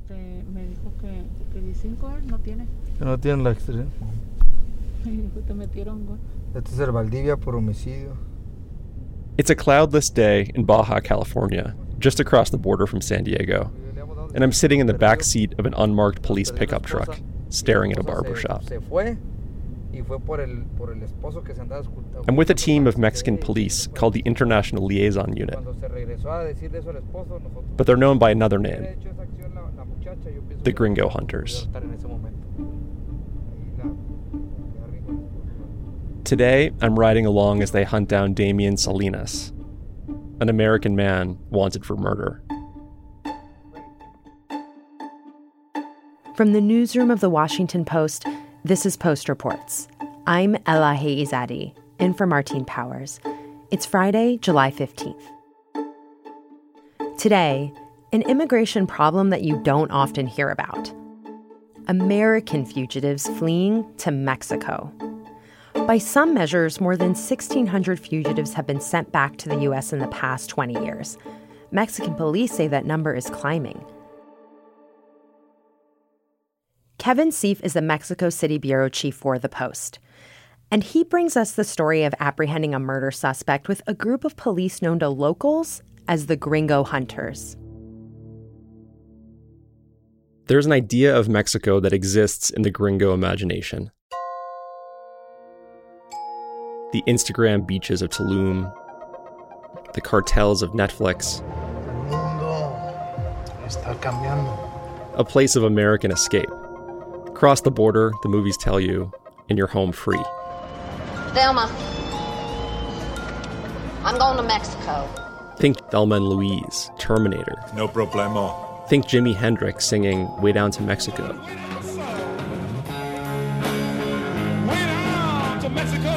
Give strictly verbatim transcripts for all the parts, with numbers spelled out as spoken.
Este, me dijo que, que dicen que no tiene. Que no tiene la extradición. Y dijo, te metieron gol. Este es el Valdivia por homicidio. It's a cloudless day in Baja California, just across the border from San Diego. And I'm sitting in the back seat of an unmarked police pickup truck, staring at a barber shop. I'm with a team of Mexican police called the International Liaison Unit. But they're known by another name, the Gringo Hunters. Today, I'm riding along as they hunt down Damian Salinas, an American man wanted for murder. From the newsroom of The Washington Post, this is Post Reports. I'm Elahe Izadi, in for Martine Powers. It's Friday, July fifteenth. Today, an immigration problem that you don't often hear about. American fugitives fleeing to Mexico. By some measures, more than sixteen hundred fugitives have been sent back to the U S in the past twenty years. Mexican police say that number is climbing. Kevin Seif is the Mexico City bureau chief for The Post. And he brings us the story of apprehending a murder suspect with a group of police known to locals as the Gringo Hunters. There's an idea of Mexico that exists in the Gringo imagination. The Instagram beaches of Tulum, the cartels of Netflix, a place of American escape. Cross the border, the movies tell you, and you're home free. Thelma, I'm going to Mexico. Think Thelma and Louise, Terminator. No problemo. Think Jimi Hendrix singing Way Down to Mexico. Way down to Mexico.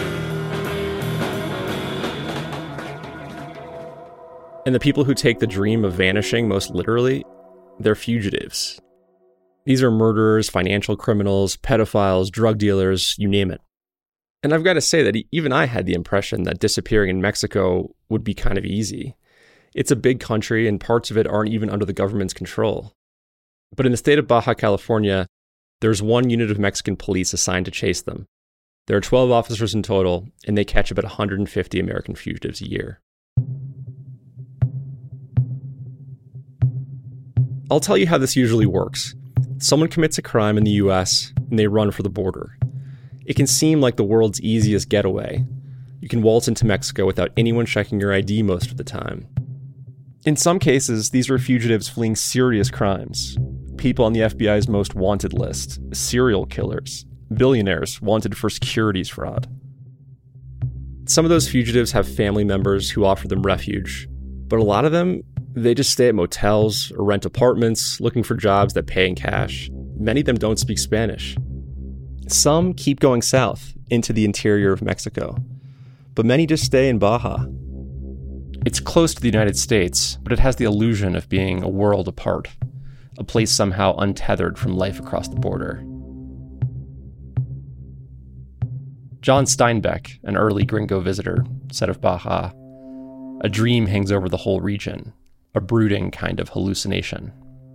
And the people who take the dream of vanishing most literally, they're fugitives. These are murderers, financial criminals, pedophiles, drug dealers, you name it. And I've got to say that even I had the impression that disappearing in Mexico would be kind of easy. It's a big country and parts of it aren't even under the government's control. But in the state of Baja California, there's one unit of Mexican police assigned to chase them. There are twelve officers in total, and they catch about one hundred fifty American fugitives a year. I'll tell you how this usually works. Someone commits a crime in the U S and they run for the border. It can seem like the world's easiest getaway. You can waltz into Mexico without anyone checking your I D most of the time. In some cases, these are fugitives fleeing serious crimes. People on the F B I's most wanted list, serial killers, billionaires wanted for securities fraud. Some of those fugitives have family members who offer them refuge, but a lot of them, they just stay at motels or rent apartments looking for jobs that pay in cash. Many of them don't speak Spanish. Some keep going south into the interior of Mexico, but many just stay in Baja. It's close to the United States, but it has the illusion of being a world apart, a place somehow untethered from life across the border. John Steinbeck, an early Gringo visitor, said of Baja, "A dream hangs over the whole region. A brooding kind of hallucination."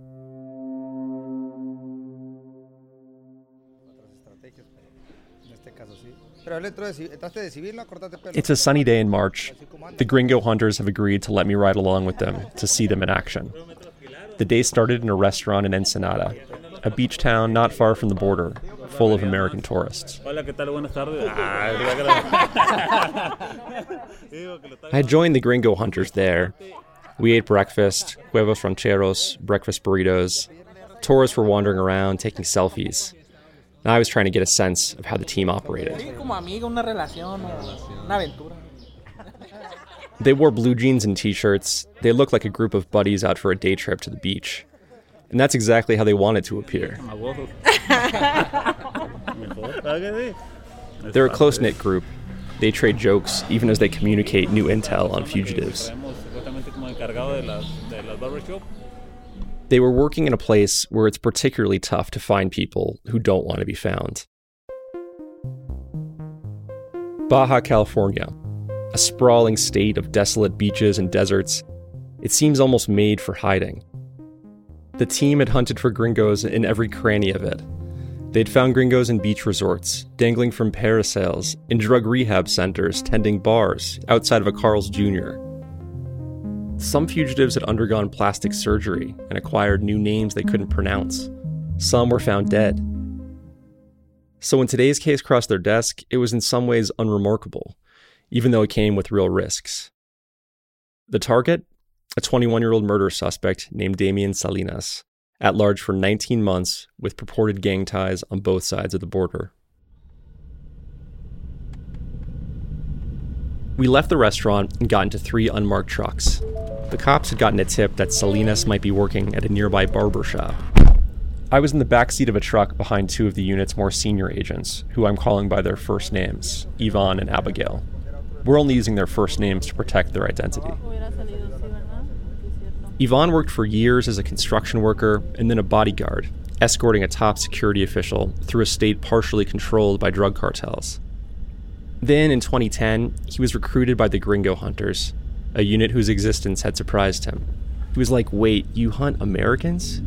It's a sunny day in March. The Gringo Hunters have agreed to let me ride along with them to see them in action. The day started in a restaurant in Ensenada, a beach town not far from the border, full of American tourists. I had joined the Gringo Hunters there. We ate breakfast, huevos rancheros, breakfast burritos. Tourists were wandering around, taking selfies. And I was trying to get a sense of how the team operated. They wore blue jeans and t-shirts. They looked like a group of buddies out for a day trip to the beach. And that's exactly how they wanted to appear. They're a close-knit group. They trade jokes even as they communicate new intel on fugitives. They were working in a place where it's particularly tough to find people who don't want to be found. Baja California, a sprawling state of desolate beaches and deserts, it seems almost made for hiding. The team had hunted for gringos in every cranny of it. They'd found gringos in beach resorts, dangling from parasails, in drug rehab centers, tending bars, outside of a Carl's Junior Some fugitives had undergone plastic surgery and acquired new names they couldn't pronounce. Some were found dead. So when today's case crossed their desk, it was in some ways unremarkable, even though it came with real risks. The target? A twenty-one-year-old murder suspect named Damian Salinas, at large for nineteen months with purported gang ties on both sides of the border. We left the restaurant and got into three unmarked trucks. The cops had gotten a tip that Salinas might be working at a nearby barber shop. I was in the back seat of a truck behind two of the unit's more senior agents, who I'm calling by their first names, Yvonne and Abigail. We're only using their first names to protect their identity. Yvonne worked for years as a construction worker and then a bodyguard, escorting a top security official through a state partially controlled by drug cartels. Then, in twenty ten, he was recruited by the Gringo Hunters, a unit whose existence had surprised him. He was like, wait, you hunt Americans?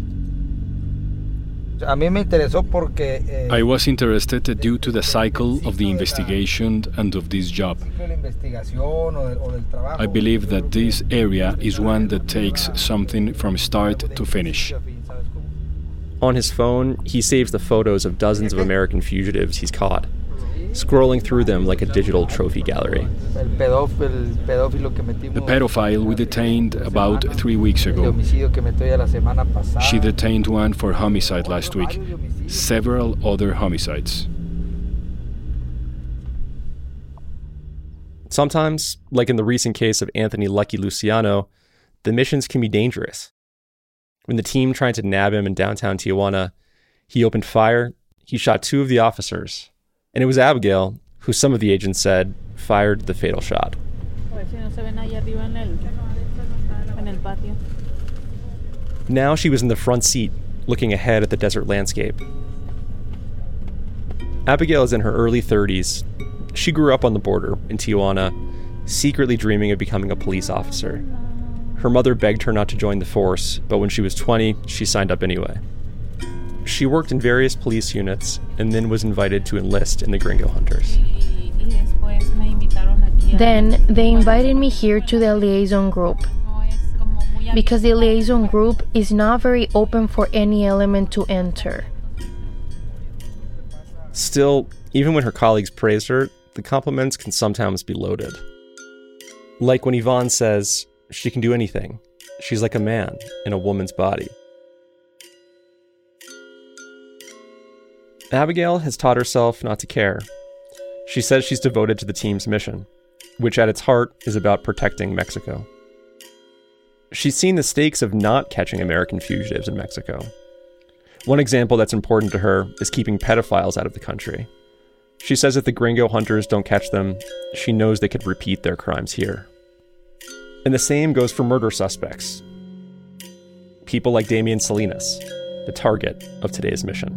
I was interested due to the cycle of the investigation and of this job. I believe that this area is one that takes something from start to finish. On his phone, he saves the photos of dozens of American fugitives he's caught, scrolling through them like a digital trophy gallery. The pedophile we detained about three weeks ago. She detained one for homicide last week. Several other homicides. Sometimes, like in the recent case of Anthony Lucky Luciano, the missions can be dangerous. When the team tried to nab him in downtown Tijuana, he opened fire, he shot two of the officers, and it was Abigail, who some of the agents said fired the fatal shot. Now she was in the front seat, looking ahead at the desert landscape. Abigail is in her early thirties. She grew up on the border in Tijuana, secretly dreaming of becoming a police officer. Her mother begged her not to join the force, but when she was twenty, she signed up anyway. She worked in various police units and then was invited to enlist in the Gringo Hunters. Then they invited me here to the liaison group, because the liaison group is not very open for any element to enter. Still, even when her colleagues praise her, the compliments can sometimes be loaded. Like when Yvonne says she can do anything. She's like a man in a woman's body. Abigail has taught herself not to care. She says she's devoted to the team's mission, which at its heart is about protecting Mexico. She's seen the stakes of not catching American fugitives in Mexico. One example that's important to her is keeping pedophiles out of the country. She says if the Gringo Hunters don't catch them, she knows they could repeat their crimes here. And the same goes for murder suspects. People like Damian Salinas, the target of today's mission.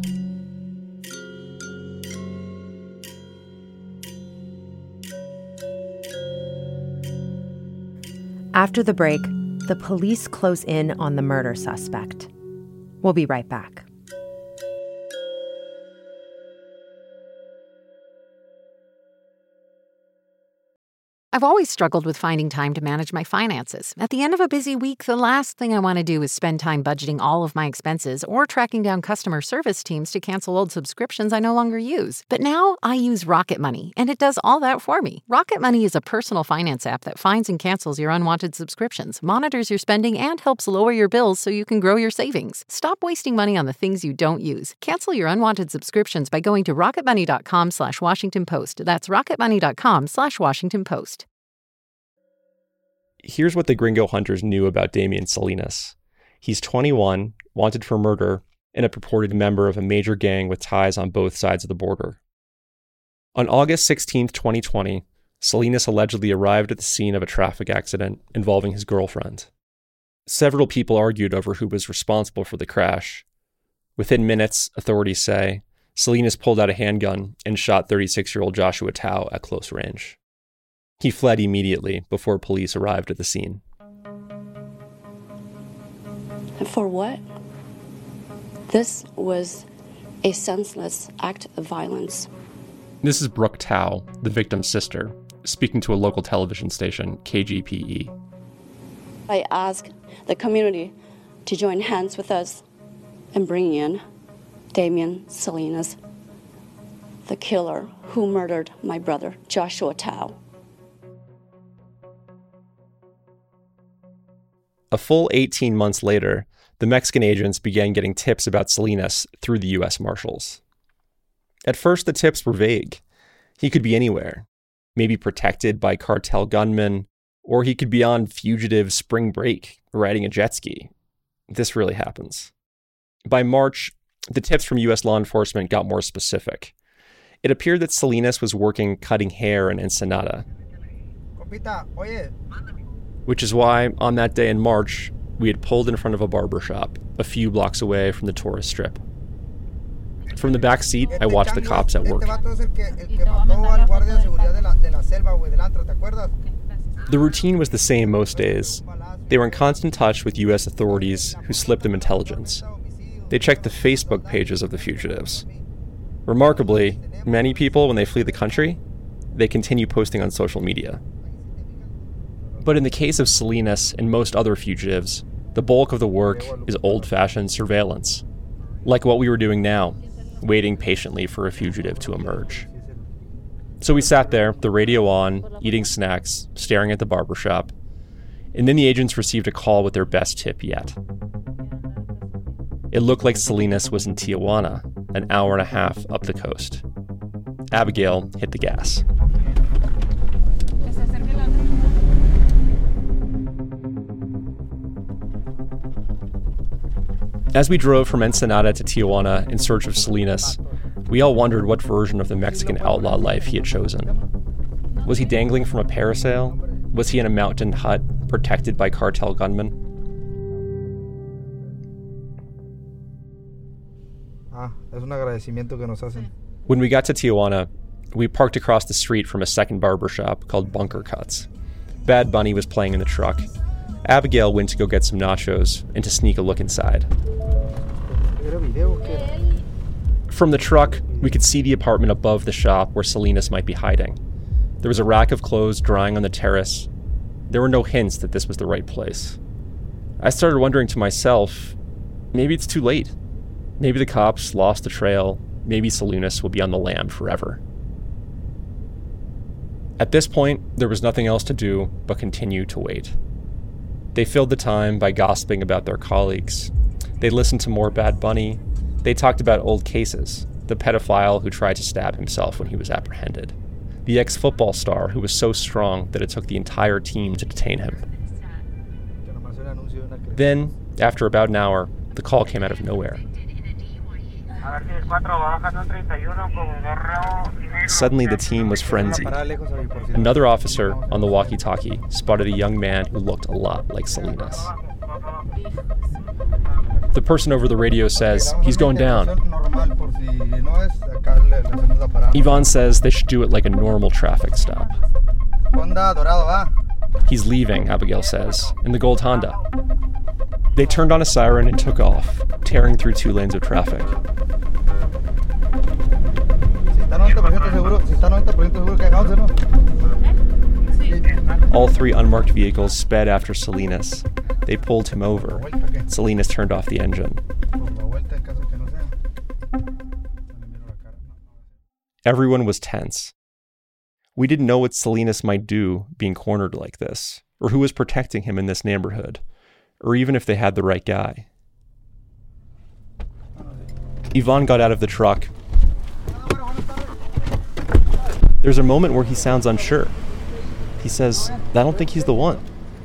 After the break, the police close in on the murder suspect. We'll be right back. I've always struggled with finding time to manage my finances. At the end of a busy week, the last thing I want to do is spend time budgeting all of my expenses or tracking down customer service teams to cancel old subscriptions I no longer use. But now I use Rocket Money, and it does all that for me. Rocket Money is a personal finance app that finds and cancels your unwanted subscriptions, monitors your spending, and helps lower your bills so you can grow your savings. Stop wasting money on the things you don't use. Cancel your unwanted subscriptions by going to rocketmoney.com slash Washington Post. That's rocketmoney.com slash Washington Post. Here's what the Gringo Hunters knew about Damian Salinas. He's twenty-one, wanted for murder, and a purported member of a major gang with ties on both sides of the border. On August sixteenth, twenty twenty, Salinas allegedly arrived at the scene of a traffic accident involving his girlfriend. Several people argued over who was responsible for the crash. Within minutes, authorities say, Salinas pulled out a handgun and shot thirty-six-year-old Joshua Tao at close range. He fled immediately before police arrived at the scene. For what? This was a senseless act of violence. This is Brooke Tao, the victim's sister, speaking to a local television station, K G P E. I ask the community to join hands with us and bring in Damian Salinas, the killer who murdered my brother, Joshua Tao. A full eighteen months later, the Mexican agents began getting tips about Salinas through the U S Marshals. At first, the tips were vague. He could be anywhere, maybe protected by cartel gunmen, or he could be on fugitive spring break riding a jet ski. This really happens. By March, the tips from U S law enforcement got more specific. It appeared that Salinas was working cutting hair in Ensenada. Which is why, on that day in March, we had pulled in front of a barber shop a few blocks away from the tourist strip. From the back seat, I watched the cops at work. The routine was the same most days. They were in constant touch with U S authorities who slipped them intelligence. They checked the Facebook pages of the fugitives. Remarkably, many people, when they flee the country, they continue posting on social media. But in the case of Salinas and most other fugitives, the bulk of the work is old-fashioned surveillance, like what we were doing now, waiting patiently for a fugitive to emerge. So we sat there, the radio on, eating snacks, staring at the barbershop, and then the agents received a call with their best tip yet. It looked like Salinas was in Tijuana, an hour and a half up the coast. Abigail hit the gas. As we drove from Ensenada to Tijuana in search of Salinas, we all wondered what version of the Mexican outlaw life he had chosen. Was he dangling from a parasail? Was he in a mountain hut protected by cartel gunmen? When we got to Tijuana, we parked across the street from a second barbershop called Bunker Cuts. Bad Bunny was playing in the truck. Abigail went to go get some nachos and to sneak a look inside. From the truck, we could see the apartment above the shop where Salinas might be hiding. There was a rack of clothes drying on the terrace. There were no hints that this was the right place. I started wondering to myself, maybe it's too late. Maybe the cops lost the trail. Maybe Salinas will be on the lam forever. At this point, there was nothing else to do but continue to wait. They filled the time by gossiping about their colleagues. They listened to more Bad Bunny. They talked about old cases, the pedophile who tried to stab himself when he was apprehended, the ex-football star who was so strong that it took the entire team to detain him. Then, after about an hour, the call came out of nowhere. Suddenly the team was frenzied. Another officer on the walkie-talkie spotted a young man who looked a lot like Salinas. The person over the radio says, "He's going down." Ivan says they should do it like a normal traffic stop. "He's leaving," Abigail says, in the gold Honda. They turned on a siren and took off, tearing through two lanes of traffic. All three unmarked vehicles sped after Salinas. They pulled him over. Salinas turned off the engine. Everyone was tense. We didn't know what Salinas might do being cornered like this, or who was protecting him in this neighborhood, or even if they had the right guy. Ivan got out of the truck. There's a moment where he sounds unsure. He says, "I don't think he's the one."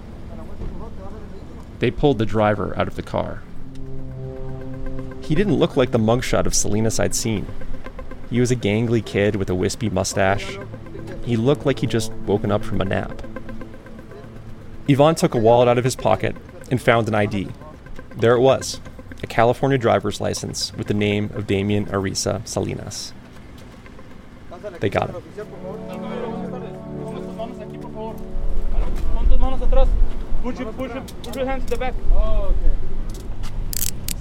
They pulled the driver out of the car. He didn't look like the mugshot of Salinas I'd seen. He was a gangly kid with a wispy mustache. He looked like he'd just woken up from a nap. Ivan took a wallet out of his pocket and found an I D. There it was, a California driver's license with the name of Damian Arisa Salinas. They got him.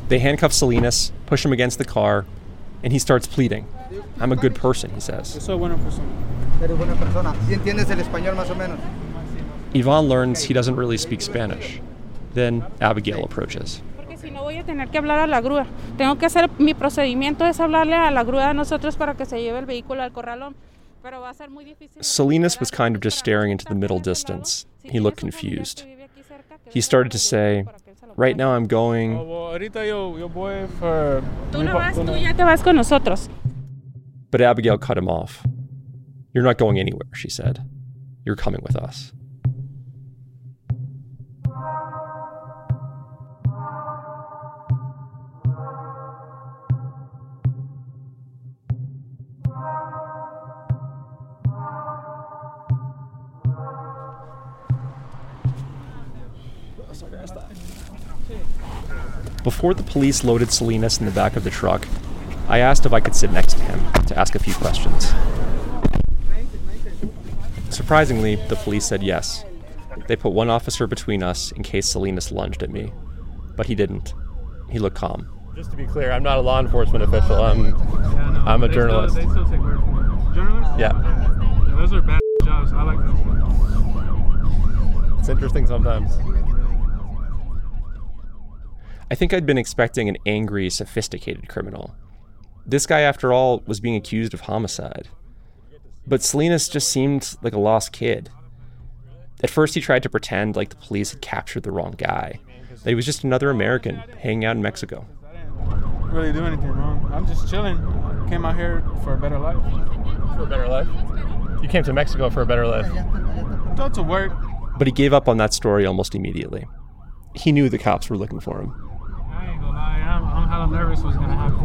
They handcuff Salinas, push him against the car, and he starts pleading. I'm a good person, he says. Ivan learns he doesn't really speak Spanish. Then Abigail approaches. Salinas was kind of just staring into the middle distance. He looked confused. He started to say, right now I'm going... But Abigail cut him off. You're not going anywhere, she said. You're coming with us. Before the police loaded Salinas in the back of the truck, I asked if I could sit next to him to ask a few questions. Surprisingly, the police said yes. They put one officer between us in case Salinas lunged at me. But he didn't. He looked calm. Just to be clear, I'm not a law enforcement official. I'm, yeah, no, I'm a they journalist. Still, they still take word from you. Journalist? Yeah. yeah. Those are bad jobs. I like those. It's interesting sometimes. I think I'd been expecting an angry, sophisticated criminal. This guy, after all, was being accused of homicide. But Salinas just seemed like a lost kid. At first, he tried to pretend like the police had captured the wrong guy, that he was just another American hanging out in Mexico. I didn't really do anything wrong. I'm just chilling. I came out here for a better life. For a better life? You came to Mexico for a better life? Go to work. But he gave up on that story almost immediately. He knew the cops were looking for him. I ain't gonna lie, I'm, I'm hella nervous what's gonna happen.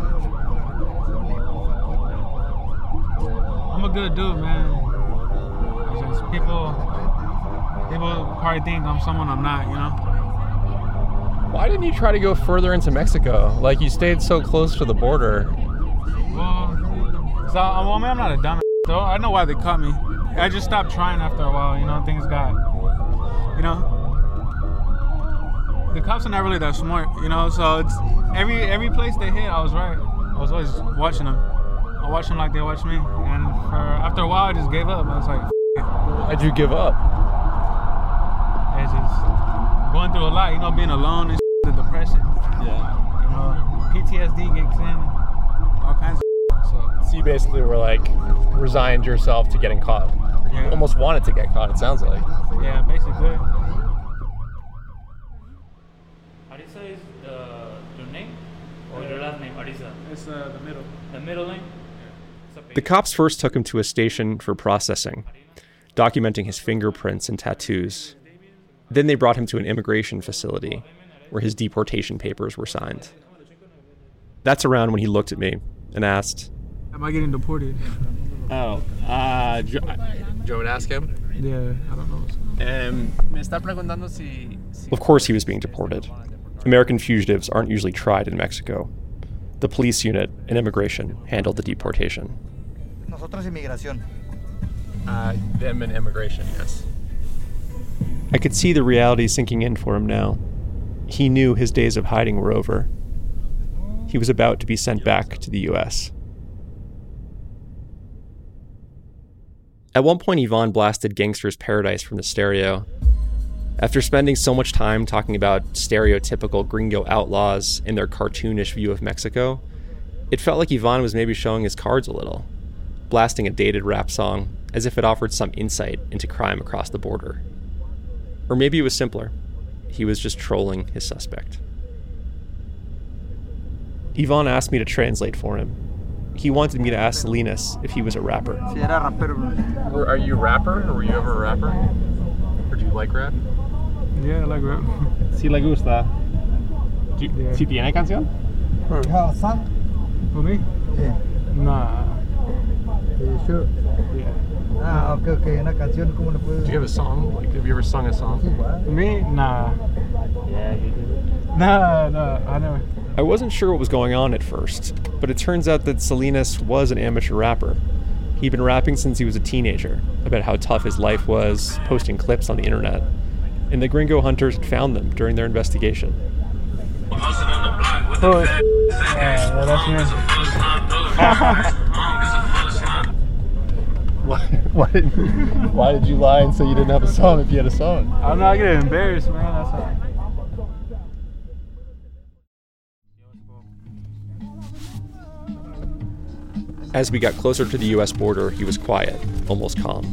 I'm a good dude, man. It's just people, people probably think I'm someone I'm not, you know? Why didn't you try to go further into Mexico? Like, you stayed so close to the border. Well, so, well I mean, I'm not a dumbass, though. I know why they caught me. I just stopped trying after a while, you know, things got, you know? The cops are not really that smart, you know, so it's every every place they hit, I was right. I was always watching them. I watched them like they watched me. And for, after a while, I just gave up. I was like, F it. Why'd you give up? It's just going through a lot, you know, being alone and the depression. Yeah. You know, P T S D kicks in, all kinds of so. So you basically were like, resigned yourself to getting caught. Yeah. You almost wanted to get caught, it sounds like. Yeah, basically. Arisa is the, your name or your last name, Arisa? It's uh, the middle. The middle name? The cops first took him to a station for processing, documenting his fingerprints and tattoos. Then they brought him to an immigration facility where his deportation papers were signed. That's around when he looked at me and asked, am I getting deported? Oh, uh, do, do you want me to ask him? Yeah, I don't know. Um, me está preguntando si... Of course he was being deported. American fugitives aren't usually tried in Mexico. The police unit and immigration handled the deportation. Nosotros inmigración. Uh, them and immigration, yes. I could see the reality sinking in for him now. He knew his days of hiding were over. He was about to be sent back to the U S. At one point, Ivan blasted Gangster's Paradise from the stereo. After spending so much time talking about stereotypical gringo outlaws and their cartoonish view of Mexico, it felt like Ivan was maybe showing his cards a little, blasting a dated rap song as if it offered some insight into crime across the border. Or maybe it was simpler. He was just trolling his suspect. Ivan asked me to translate for him. He wanted me to ask Salinas if he was a rapper. Are you a rapper, or were you ever a rapper? Or do you like rap? Yeah, I like rap. Sí le gusta. Yeah. ¿Sí tiene canción? For me? Yeah. Nah. Are you sure? Yeah. Ah, okay, okay. Una canción, ¿cómo le puedo? Do you have a song? Like, have you ever sung a song? For me? Nah. Yeah, you did. Nah, nah, I never. I wasn't sure what was going on at first, but it turns out that Salinas was an amateur rapper. He'd been rapping since he was a teenager, about how tough his life was, posting clips on the internet. And the gringo hunters had found them during their investigation. Hustling on the block, Who is? Yeah, well, that's me. why, why, did, why did you lie and say you didn't have a song if you had a song? I'm not getting embarrassed, man. That's all. As we got closer to the U S border, he was quiet, almost calm.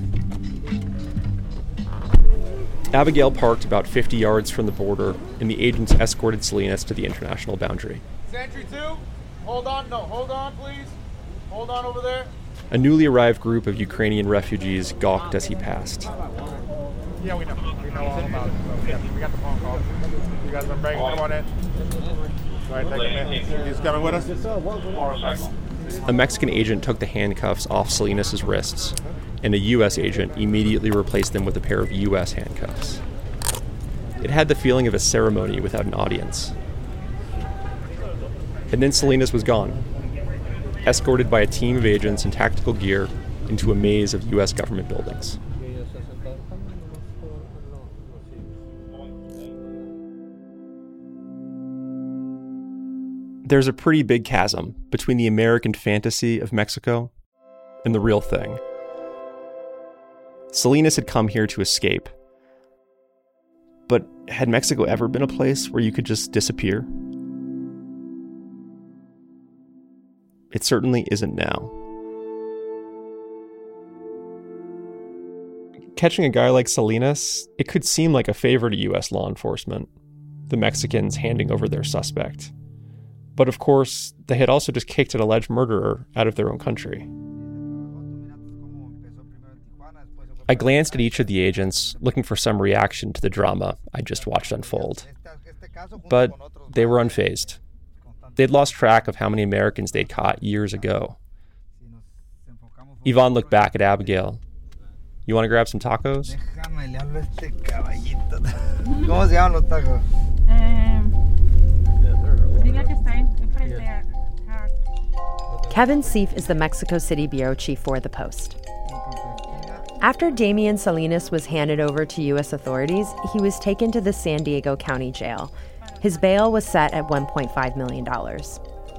Abigail parked about fifty yards from the border, and the agents escorted Salinas to the international boundary. Sentry two, hold on, no, hold on, please. Hold on over there. A newly arrived group of Ukrainian refugees gawked as he passed. Yeah, we know. We know all about it. So, yeah, we got the phone call. You guys been bringing, come on in. Go ahead, take a minute. He's coming with us? A Mexican agent took the handcuffs off Salinas' wrists, and a U S agent immediately replaced them with a pair of U S handcuffs. It had the feeling of a ceremony without an audience. And then Salinas was gone, escorted by a team of agents in tactical gear into a maze of U S government buildings. There's a pretty big chasm between the American fantasy of Mexico and the real thing. Salinas had come here to escape. But had Mexico ever been a place where you could just disappear? It certainly isn't now. Catching a guy like Salinas, it could seem like a favor to U S law enforcement, the Mexicans handing over their suspect. But of course, they had also just kicked an alleged murderer out of their own country. I glanced at each of the agents, looking for some reaction to the drama I just watched unfold. But they were unfazed. They'd lost track of how many Americans they'd caught years ago. Yvonne looked back at Abigail. You want to grab some tacos? Kevin Seif is the Mexico City bureau chief for The Post. After Damian Salinas was handed over to U S authorities, he was taken to the San Diego County Jail. His bail was set at one point five million dollars.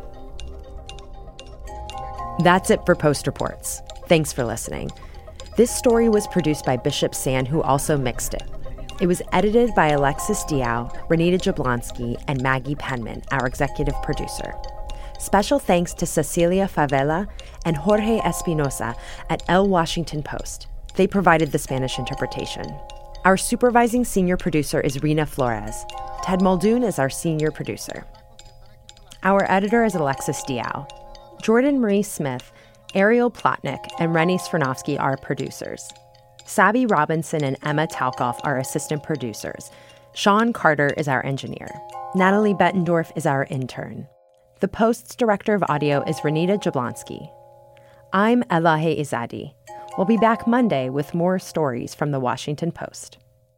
That's it for Post Reports. Thanks for listening. This story was produced by Bishop Sand, who also mixed it. It was edited by Alexis Diao, Renita Jablonski, and Maggie Penman, our executive producer. Special thanks to Cecilia Favela and Jorge Espinosa at El Washington Post. They provided the Spanish interpretation. Our supervising senior producer is Rena Flores. Ted Muldoon is our senior producer. Our editor is Alexis Diao. Jordan Marie Smith, Ariel Plotnick, and Rennie Svirnovsky are producers. Sabby Robinson and Emma Talkoff are assistant producers. Sean Carter is our engineer. Natalie Bettendorf is our intern. The Post's director of audio is Renita Jablonski. I'm Elahe Izadi. We'll be back Monday with more stories from the Washington Post.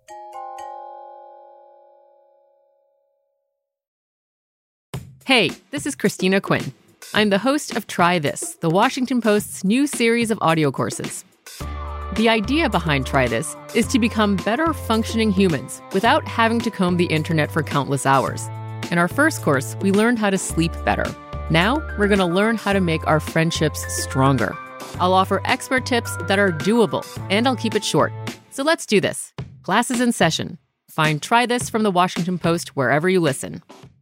Hey, this is Christina Quinn. I'm the host of Try This, the Washington Post's new series of audio courses. The idea behind Try This is to become better functioning humans without having to comb the internet for countless hours. In our first course, we learned how to sleep better. Now, we're going to learn how to make our friendships stronger. I'll offer expert tips that are doable, and I'll keep it short. So let's do this. Class is in session. Find Try This from the Washington Post wherever you listen.